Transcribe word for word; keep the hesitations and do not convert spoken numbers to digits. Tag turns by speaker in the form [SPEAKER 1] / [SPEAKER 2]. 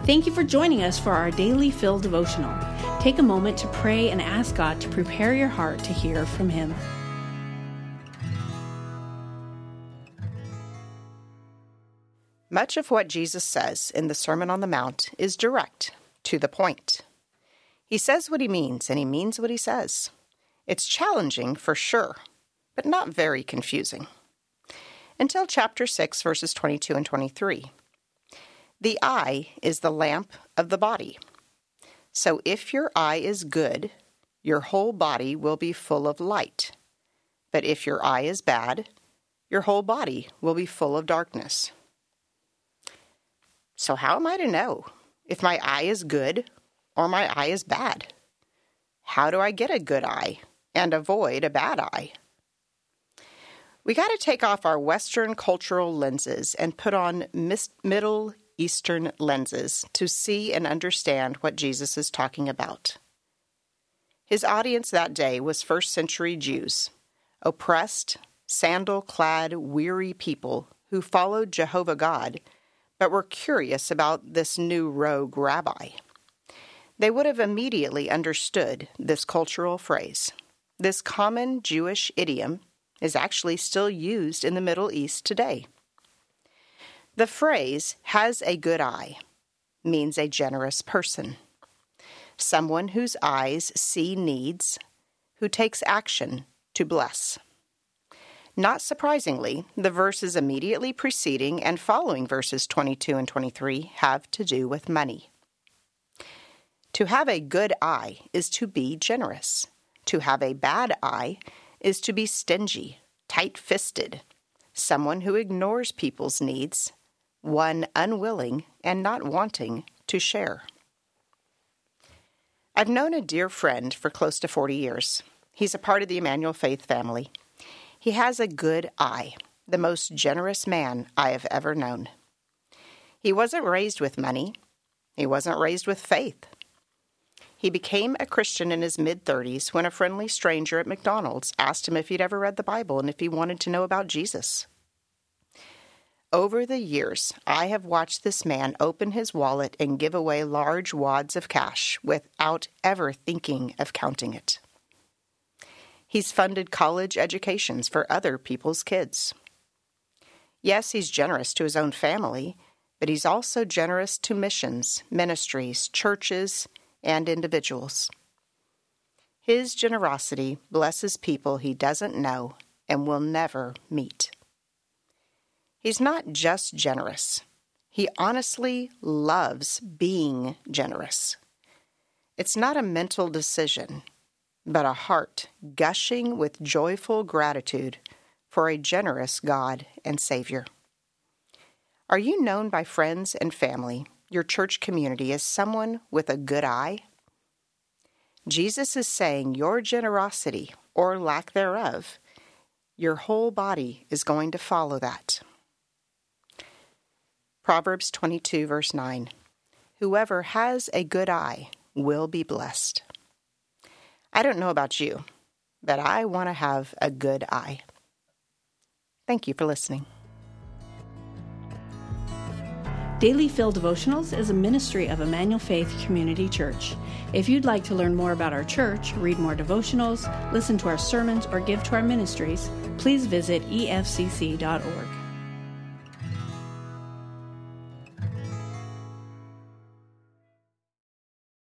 [SPEAKER 1] Thank you for joining us for our Daily Fill devotional. Take a moment to pray and ask God to prepare your heart to hear from Him.
[SPEAKER 2] Much of what Jesus says in the Sermon on the Mount is direct, to the point. He says what he means, and he means what he says. It's challenging, for sure, but not very confusing. Until chapter six, verses twenty-two and twenty-three. The eye is the lamp of the body. So if your eye is good, your whole body will be full of light. But if your eye is bad, your whole body will be full of darkness. So how am I to know if my eye is good or my eye is bad? How do I get a good eye and avoid a bad eye? We got to take off our Western cultural lenses and put on mis- Middle Eastern lenses to see and understand what Jesus is talking about. His audience that day was first century Jews, oppressed, sandal-clad, weary people who followed Jehovah God but were curious about this new rogue rabbi. They would have immediately understood this cultural phrase. This common Jewish idiom is actually still used in the Middle East today. The phrase, has a good eye, means a generous person. Someone whose eyes see needs, who takes action to bless. Not surprisingly, the verses immediately preceding and following verses twenty-two and twenty-three have to do with money. To have a good eye is to be generous. To have a bad eye is to be stingy, tight-fisted, someone who ignores people's needs, one unwilling and not wanting to share. I've known a dear friend for close to forty years. He's a part of the Emmanuel Faith family. He has a good eye, the most generous man I have ever known. He wasn't raised with money. He wasn't raised with faith. He became a Christian in his mid-thirties when a friendly stranger at McDonald's asked him if he'd ever read the Bible and if he wanted to know about Jesus. Over the years, I have watched this man open his wallet and give away large wads of cash without ever thinking of counting it. He's funded college educations for other people's kids. Yes, he's generous to his own family, but he's also generous to missions, ministries, churches, and individuals. His generosity blesses people he doesn't know and will never meet. He's not just generous. He honestly loves being generous. It's not a mental decision, but a heart gushing with joyful gratitude for a generous God and Savior. Are you known by friends and family, your church community, as someone with a good eye? Jesus is saying your generosity, or lack thereof, your whole body is going to follow that. Proverbs twenty-two, verse nine. Whoever has a good eye will be blessed. I don't know about you, but I want to have a good eye. Thank you for listening.
[SPEAKER 1] Daily Fill Devotionals is a ministry of Emmanuel Faith Community Church. If you'd like to learn more about our church, read more devotionals, listen to our sermons, or give to our ministries, please visit E F C C dot org.